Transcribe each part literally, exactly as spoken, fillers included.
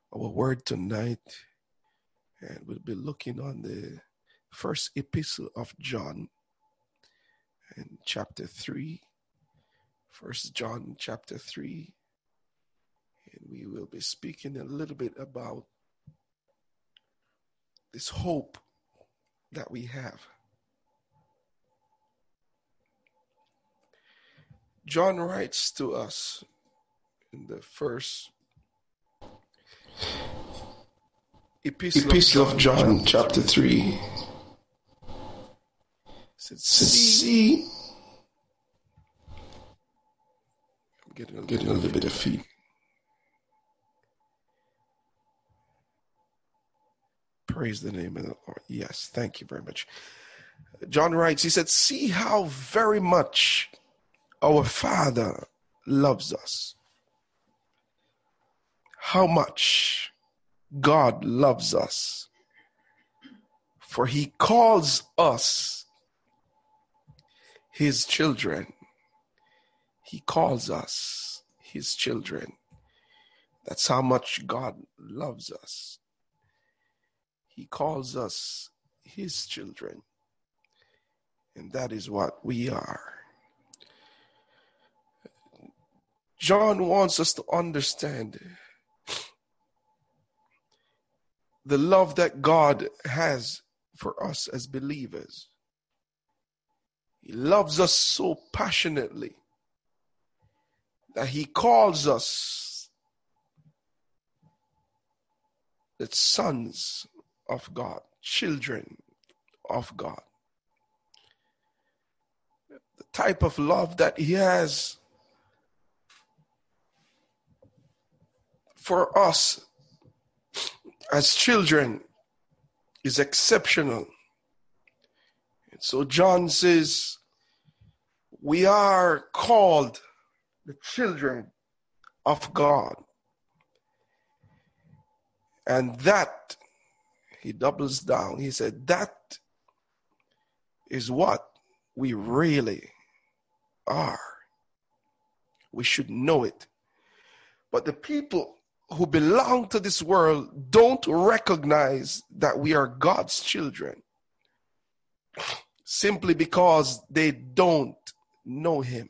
our word tonight, and we'll be looking on the first epistle of John in chapter three, First John chapter three, and we will be speaking a little bit about this hope that we have. John writes to us in the first Epistle, Epistle of John, of John chapter three. Said, see, I'm getting a, getting a little bit of feedback. Praise the name of the Lord. Yes, thank you very much. John writes, he said, see how very much our Father loves us. How much God loves us, for he calls us his children. He calls us his children. That's how much God loves us. He calls us his children. And that is what we are. John wants us to understand the love that God has for us as believers. He loves us so passionately that he calls us the sons of God, children of God. The type of love that he has for us as children is exceptional. And so John says, we are called the children of God. And that, he doubles down. He said, that is what we really are. We should know it. But the people who belong to this world don't recognize that we are God's children simply because they don't know him.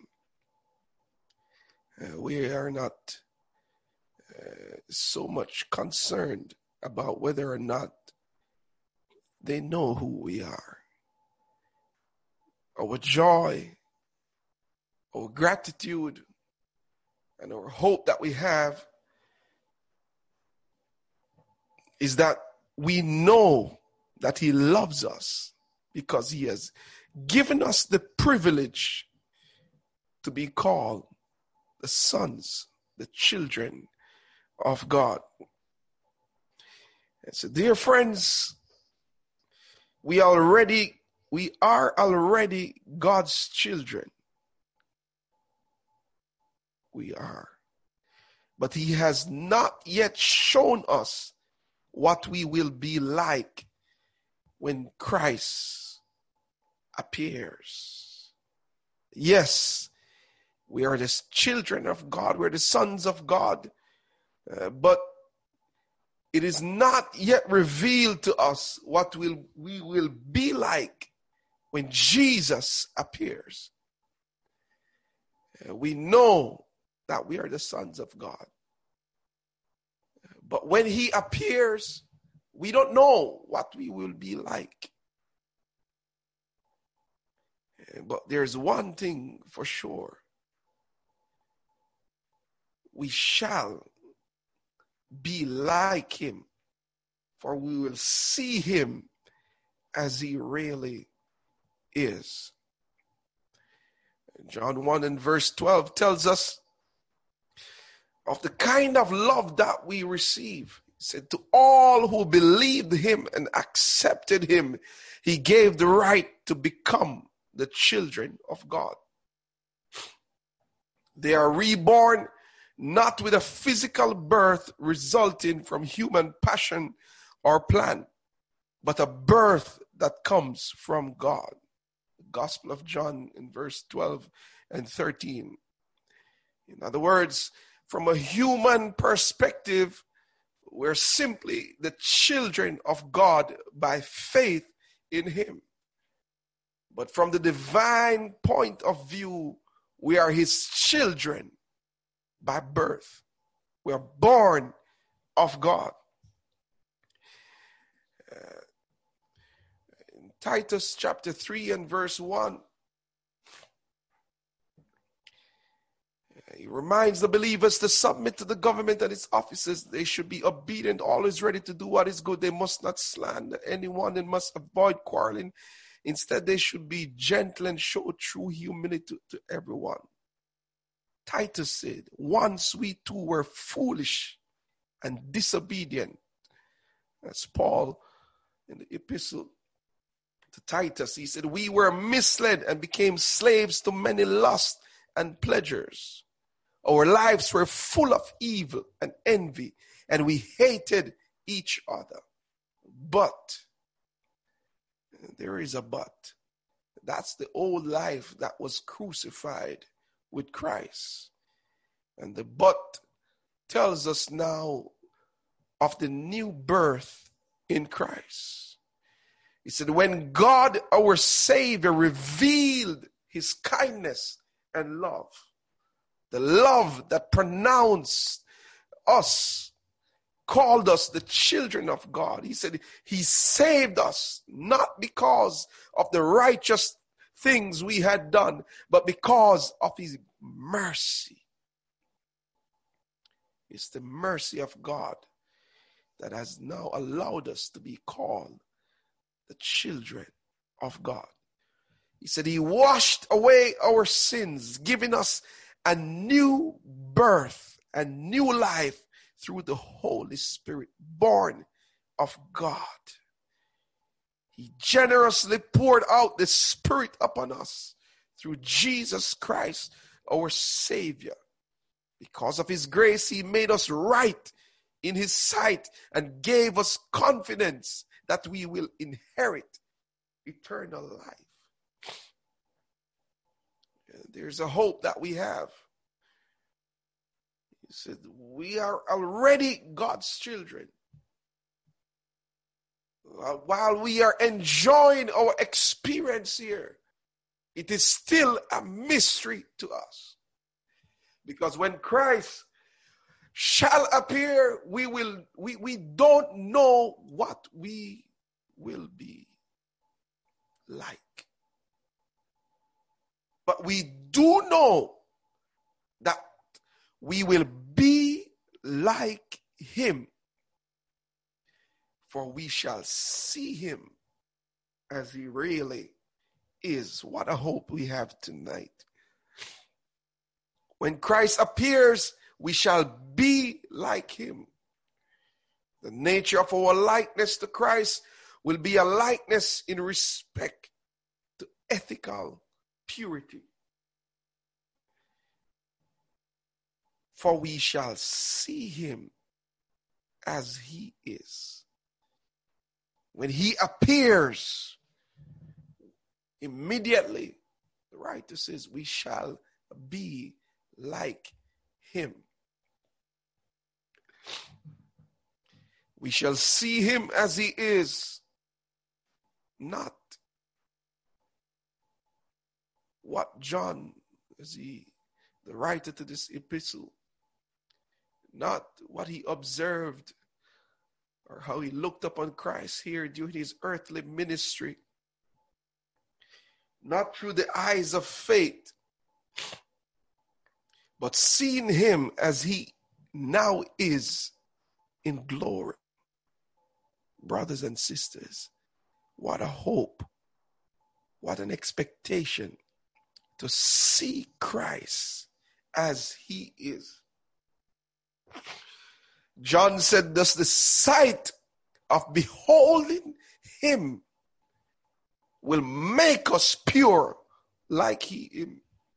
Uh, we are not uh, so much concerned about whether or not they know who we are. Our joy, our gratitude, and our hope that we have is that we know that he loves us because he has given us the privilege to be called the sons, the children of God. And so, dear friends, we already, we are already God's children. We are. But he has not yet shown us what we will be like when Christ appears. Yes, we are the children of God. We're the sons of God. Uh, but it is not yet revealed to us what will we will be like when Jesus appears. Uh, we know that we are the sons of God. But when he appears, we don't know what we will be like. But there's one thing for sure. We shall be like him, for we will see him as he really is. John one and verse twelve tells us of the kind of love that we receive. He said, to all who believed him and accepted him, he gave the right to become the children of God. They are reborn not with a physical birth resulting from human passion or plan, but a birth that comes from God. The Gospel of John in verse twelve and thirteen. In other words, from a human perspective, We're simply the children of God by faith in him. But from the divine point of view, we are his children by birth. We are born of God. Uh, in Titus chapter three and verse one, he reminds the believers to submit to the government and its officers. They should be obedient, always ready to do what is good. They must not slander anyone and must avoid quarreling. Instead, they should be gentle and show true humility to, to everyone. Titus said, once we too were foolish and disobedient. That's Paul in the epistle to Titus. He said, we were misled and became slaves to many lusts and pleasures. Our lives were full of evil and envy, and we hated each other. But, there is a but. That's the old life that was crucified with Christ. And the but tells us now of the new birth in Christ. He said, when God, our Savior, revealed his kindness and love, the love that pronounced us, called us the children of God. He said he saved us not because of the righteous things we had done, but because of his mercy. It's the mercy of God that has now allowed us to be called the children of God. He said he washed away our sins, giving us a new birth and new life through the Holy Spirit, born of God. He generously poured out the Spirit upon us through Jesus Christ, our Savior. Because of his grace, he made us right in his sight and gave us confidence that we will inherit eternal life. There's a hope that we have. He said, we are already God's children. While we are enjoying our experience here, it is still a mystery to us. Because when Christ shall appear, we will we, we don't know what we will be like. But we do know that we will be like him, for we shall see him as he really is. What a hope we have tonight. When Christ appears, we shall be like him. The nature of our likeness to Christ will be a likeness in respect to ethical purity. For we shall see him as he is. When he appears, immediately, the writer says, we shall be like him. We shall see him as he is, not what John, as he, the writer to this epistle, not what he observed or how he looked upon Christ here during his earthly ministry, not through the eyes of faith, but seeing him as he now is in glory. Brothers and sisters, what a hope, what an expectation to see Christ as he is. John said, thus the sight of beholding him will make us pure like he is.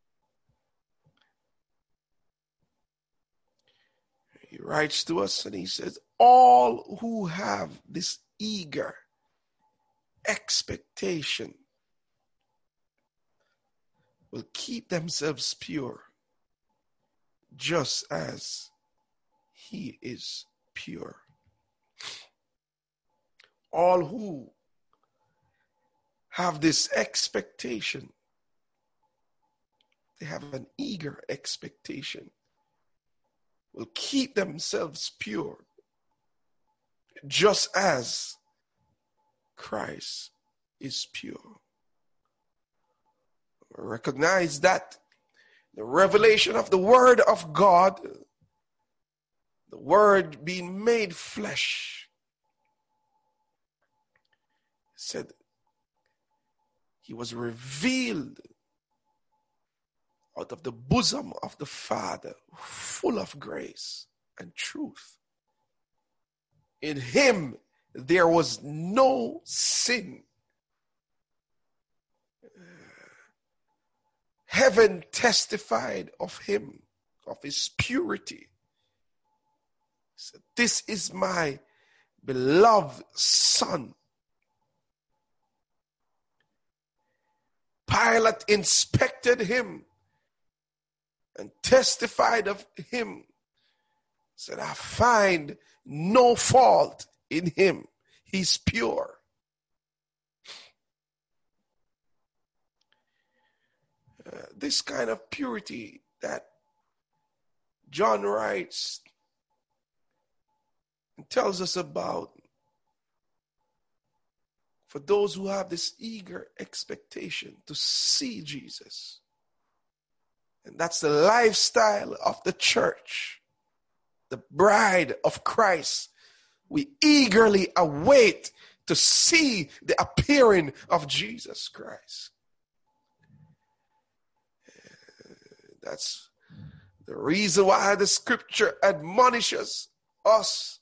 He writes to us and he says, all who have this eager expectation will keep themselves pure just as he is pure. All who have this expectation, they have an eager expectation, will keep themselves pure, just as Christ is pure. Recognize that the revelation of the Word of God, the Word being made flesh, said he was revealed out of the bosom of the Father, full of grace and truth. In him there was no sin. Heaven testified of him, of his purity. He said, "This is my beloved Son." Pilate inspected him and testified of him. Said, "I find no fault in him. He's pure." Uh, this kind of purity that John writes and tells us about, for those who have this eager expectation to see Jesus. And that's the lifestyle of the church, the bride of Christ. We eagerly await to see the appearing of Jesus Christ. That's the reason why the scripture admonishes us,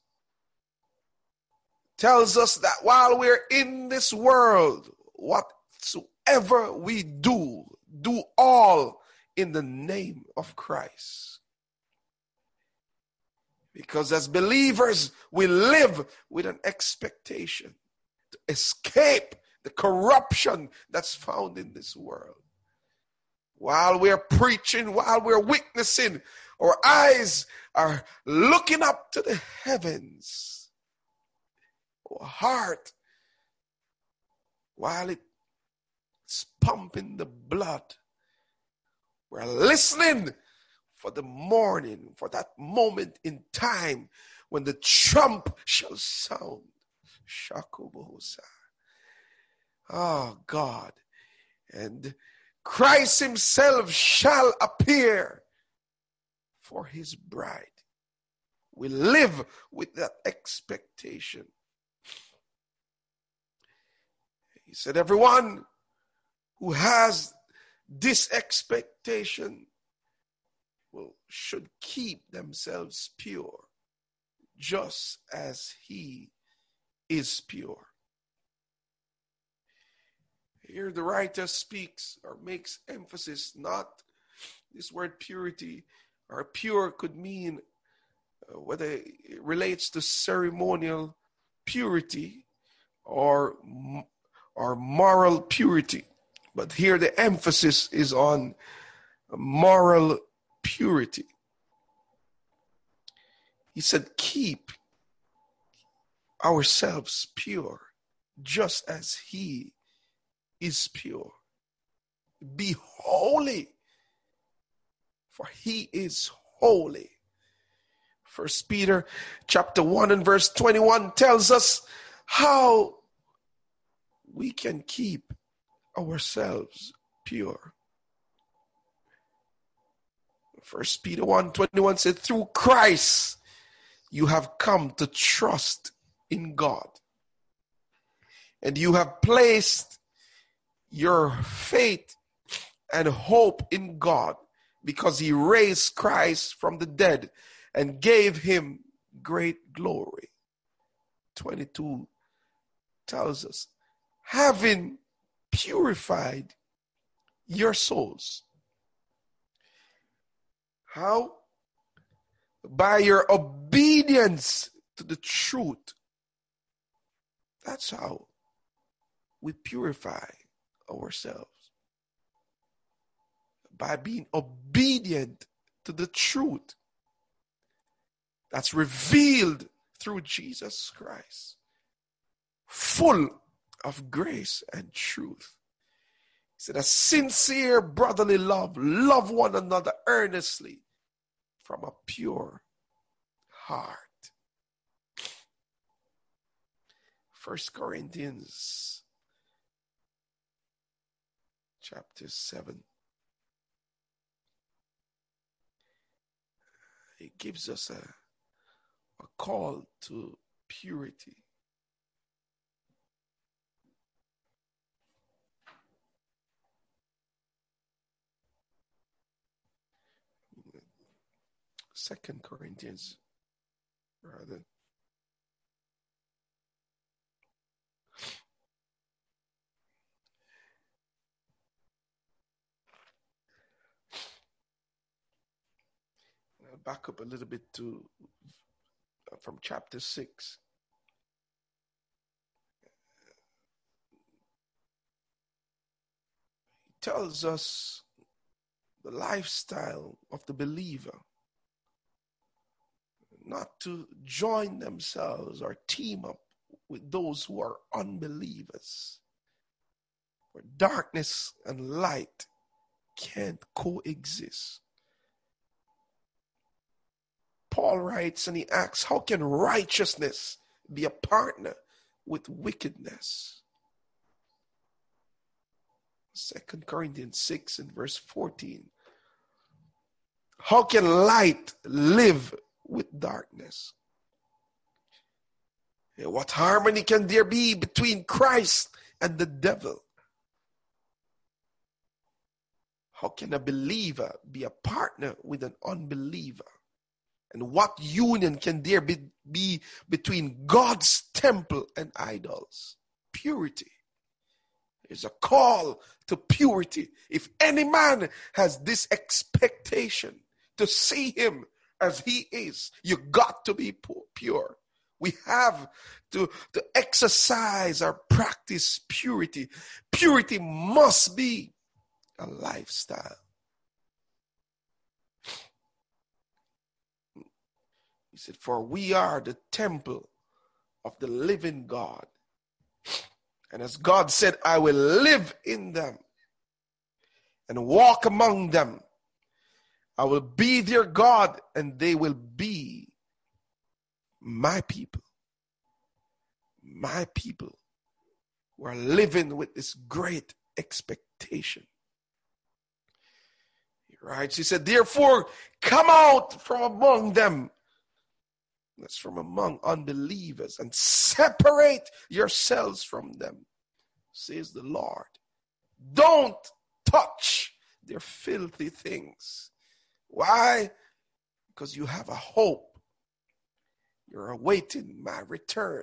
tells us that while we're in this world, whatsoever we do, do all in the name of Christ. Because as believers, we live with an expectation to escape the corruption that's found in this world. While we're preaching, while we're witnessing, our eyes are looking up to the heavens. Our heart, while it's pumping the blood, we're listening for the morning, for that moment in time when the trump shall sound. Shakubosa. Oh God. And Christ himself shall appear for his bride. We live with that expectation. He said, everyone who has this expectation will, should keep themselves pure, just as he is pure. Here the writer speaks or makes emphasis, not this word purity or pure could mean uh, whether it relates to ceremonial purity or, or moral purity. But here the emphasis is on moral purity. He said, keep ourselves pure, just as he is pure. Be holy, for he is holy. First Peter chapter one and verse twenty-one tells us how we can keep ourselves pure. First Peter one twenty-one said, through Christ you have come to trust in God, and you have placed your faith and hope in God, because he raised Christ from the dead and gave him great glory. twenty-two tells us, having purified your souls. How? By your obedience to the truth. That's how we purify ourselves. By being obedient to the truth that's revealed through Jesus Christ. full of grace and truth. He said, a sincere brotherly love, love one another earnestly from a pure heart. First Corinthians chapter seven. It gives us a, a call to purity. Second Corinthians, rather. I'll back up a little bit to uh, from chapter six. He tells us the lifestyle of the believer, not to join themselves or team up with those who are unbelievers, where darkness and light can't coexist. Paul writes and he asks, how can righteousness be a partner with wickedness? Second Corinthians six and verse fourteen. How can light live with darkness? What harmony can there be between Christ and the devil? How can a believer be a partner with an unbeliever? And what union can there be, be between God's temple and idols? Purity. There's a call to purity. If any man has this expectation to see him as he is, you got to be pure. We have to, to exercise or practice purity. Purity must be a lifestyle. He said, for we are the temple of the living God. And as God said, I will live in them and walk among them. I will be their God and they will be my people. My people who are living with this great expectation. He writes, he said, therefore, come out from among them. That's from among unbelievers, and separate yourselves from them, says the Lord. Don't touch their filthy things. Why? Because you have a hope. You're awaiting my return.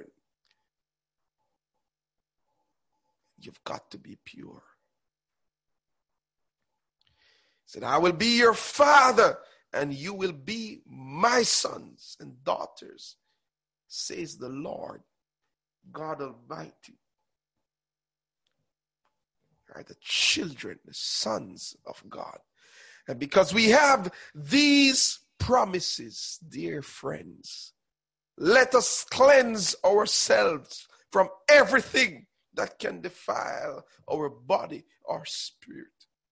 You've got to be pure. He said, I will be your father, and you will be my sons and daughters, says the Lord God Almighty. Are the children, the sons of God. And because we have these promises, dear friends, let us cleanse ourselves from everything that can defile our body or spirit.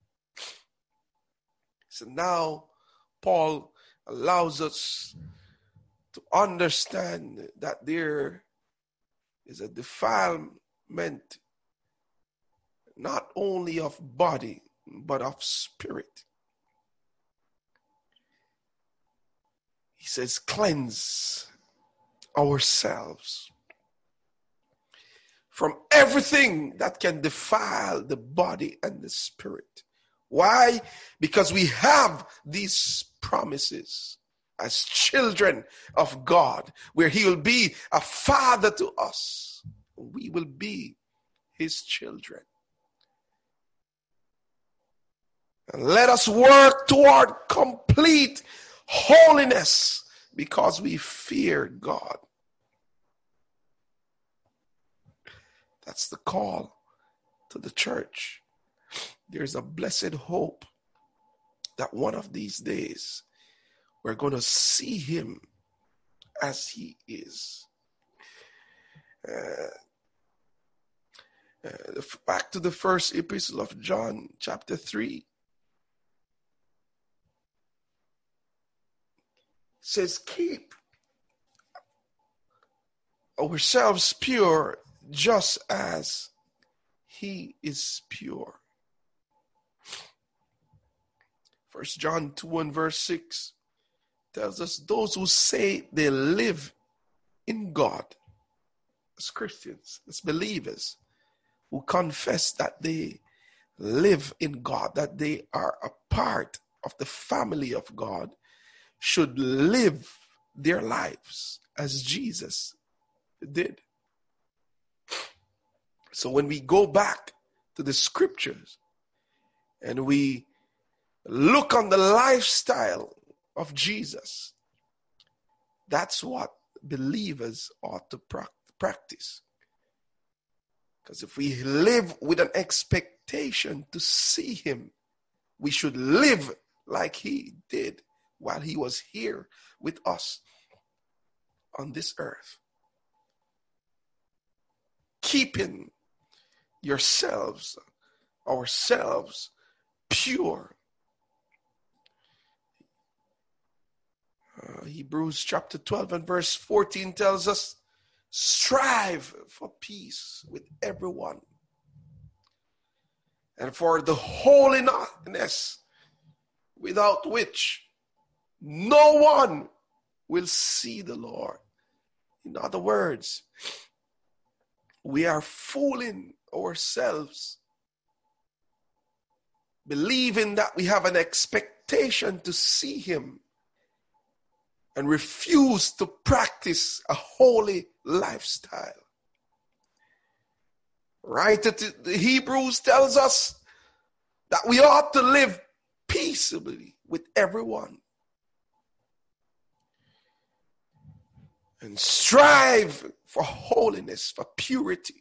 So now, Paul allows us to understand that there is a defilement not only of body, but of spirit. He says, cleanse ourselves from everything that can defile the body and the spirit. Why? Because we have these promises as children of God, where he will be a father to us. We will be his children. And let us work toward complete holiness because we fear God. That's the call to the church. There's a blessed hope that one of these days we're going to see him as he is. Uh, Uh, back to the first epistle of John, chapter three. It says, keep ourselves pure just as he is pure. First John two and verse six tells us those who say they live in God, as Christians, as believers, who confess that they live in God, that they are a part of the family of God, should live their lives as Jesus did. So when we go back to the scriptures and we look on the lifestyle of Jesus, that's what believers ought to practice. Because if we live with an expectation to see him, we should live like he did while he was here with us on this earth. Keeping yourselves, ourselves, pure. Uh, Hebrews chapter twelve and verse fourteen tells us, strive for peace with everyone and for the holiness without which no one will see the Lord. In other words, we are fooling ourselves, believing that we have an expectation to see him and refuse to practice a holy lifestyle. Writer to the Hebrews tells us that we ought to live peaceably with everyone and strive for holiness, for purity,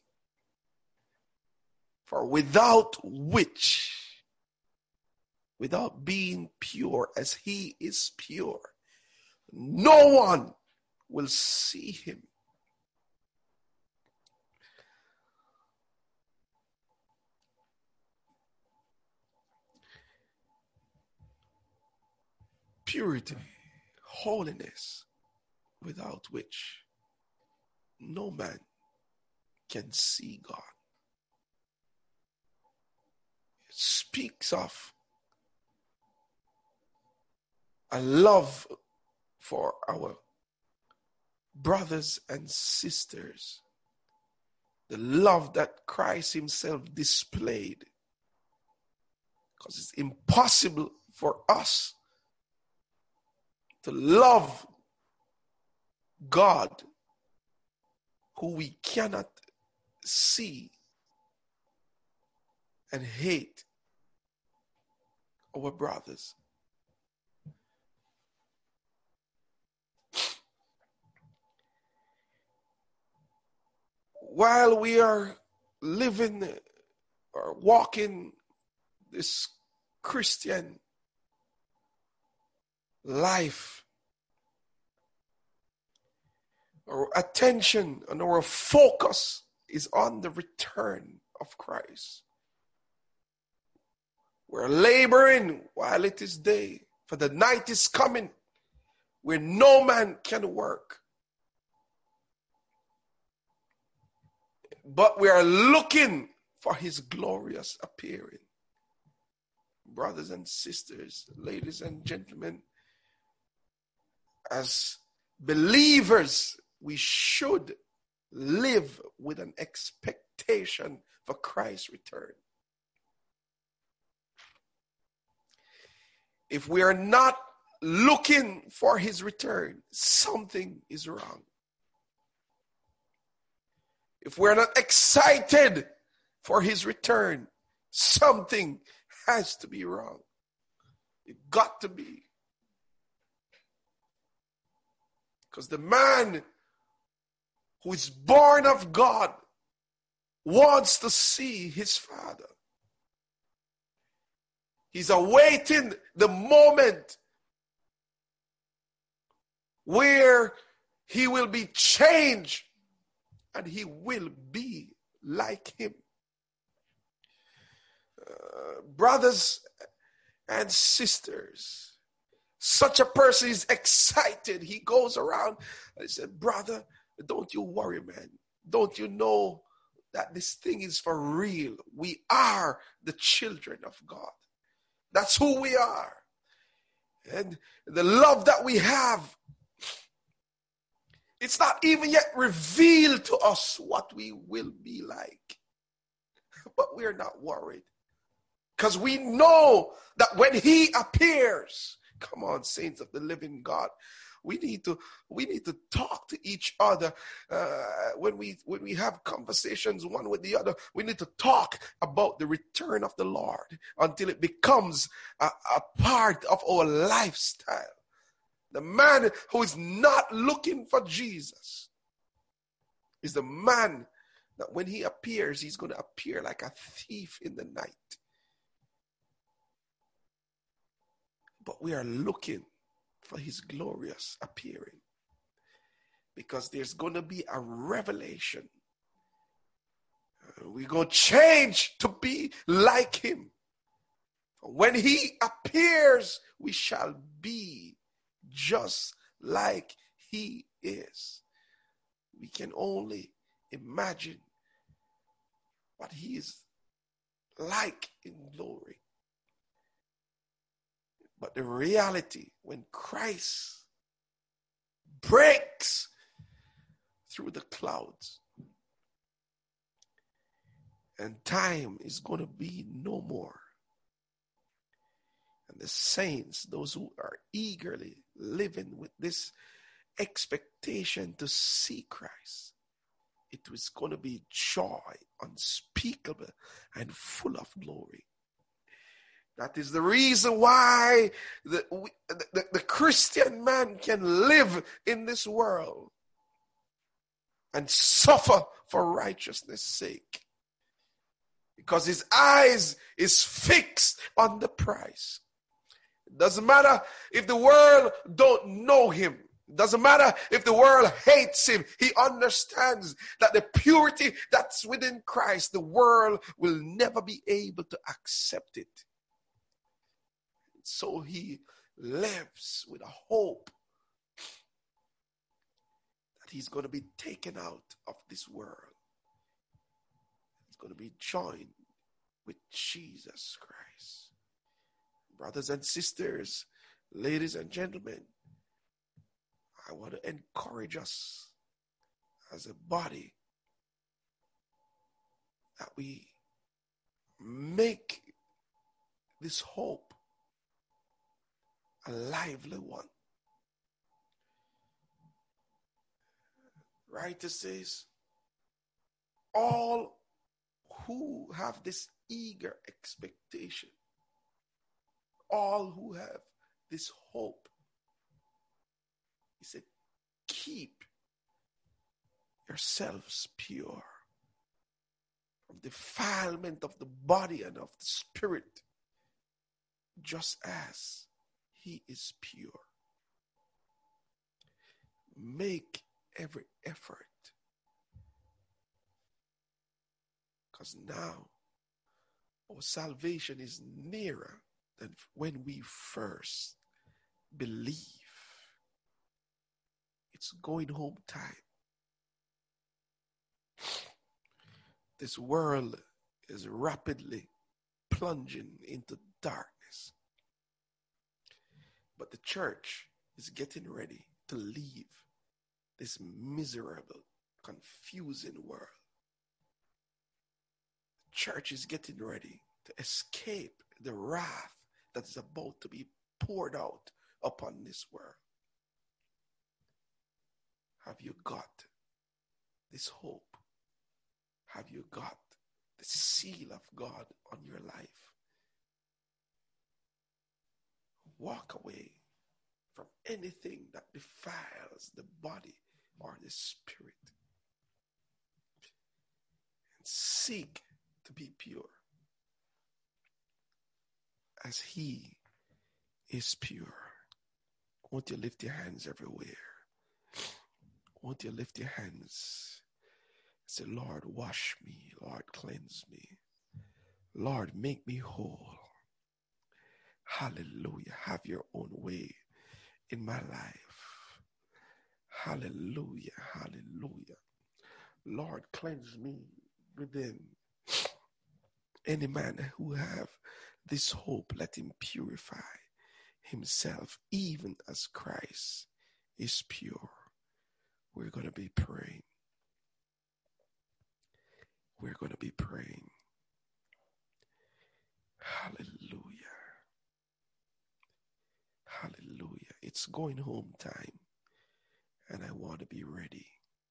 for without which, without being pure as he is pure, no one will see him. Purity, holiness, without which no man can see God. It speaks of a love for our brothers and sisters, the love that Christ himself displayed. Because it's impossible for us to love God who we cannot see and hate our brothers. While we are living or walking this Christian life, our attention and our focus is on the return of Christ. We're laboring while it is day, for the night is coming where no man can work. But we are looking for his glorious appearing. Brothers and sisters, ladies and gentlemen, as believers, we should live with an expectation for Christ's return. If we are not looking for his return, something is wrong. If we're not excited for his return, something has to be wrong. It got to be. Because the man who is born of God wants to see his Father. He's awaiting the moment where he will be changed and he will be like him Uh, brothers and sisters, such a person is excited. He goes around and said, brother, don't you worry, man. Don't you know that this thing is for real? We are the children of God. That's who we are. And the love that we have, it's not even yet revealed to us what we will be like. But we're not worried. Because we know that when he appears, come on, saints of the living God, we need to we need to talk to each other uh, when we when we have conversations one with the other. We need to talk about the return of the Lord until it becomes a, a part of our lifestyle. The man who is not looking for Jesus is the man that when he appears, he's going to appear like a thief in the night. But we are looking for his glorious appearing, because there's going to be a revelation. We're going to change to be like him. When he appears, we shall be just like he is. We can only imagine what he is like in glory. But the reality, when Christ breaks through the clouds, and time is going to be no more, and the saints, those who are eagerly living with this expectation to see Christ, it was going to be joy unspeakable and full of glory. That is the reason why the, the, the Christian man can live in this world and suffer for righteousness' sake. Because his eyes is fixed on the prize. It doesn't matter if the world don't know him. It doesn't matter if the world hates him. He understands that the purity that's within Christ, the world will never be able to accept it. So he lives with a hope that he's going to be taken out of this world. He's going to be joined with Jesus Christ. Brothers and sisters, ladies and gentlemen, I want to encourage us as a body that we make this hope a lively one. Writer says, all who have this eager expectation, all who have this hope, he said, keep yourselves pure from defilement of the body and of the spirit, just as he is pure. Make every effort, because now our salvation is nearer than when we first believe. It's going home time. This world is rapidly plunging into darkness. But the church is getting ready to leave this miserable, confusing world. The church is getting ready to escape the wrath that is about to be poured out upon this world. Have you got this hope? Have you got the seal of God on your life? Walk away from anything that defiles the body or the spirit. And seek to be pure as he is pure. Won't you lift your hands everywhere? Won't you lift your hands? Say, Lord, wash me. Lord, cleanse me. Lord, make me whole. Hallelujah. Have your own way in my life. Hallelujah. Hallelujah. Lord, cleanse me within. Any man who have this hope, let him purify himself, even as Christ is pure. We're going to be praying. We're going to be praying. Hallelujah. Hallelujah. It's going home time, and I want to be ready.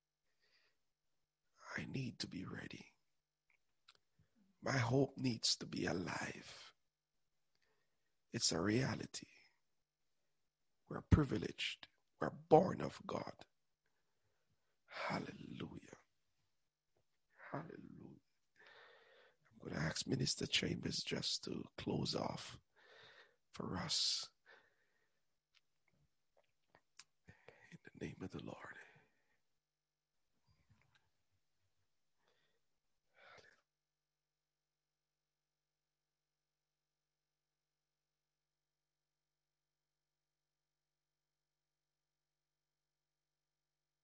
I need to be ready. My hope needs to be alive. It's a reality. We're privileged. We're born of God. Hallelujah. Hallelujah. I'm going to ask Minister Chambers just to close off for us. In the name of the Lord.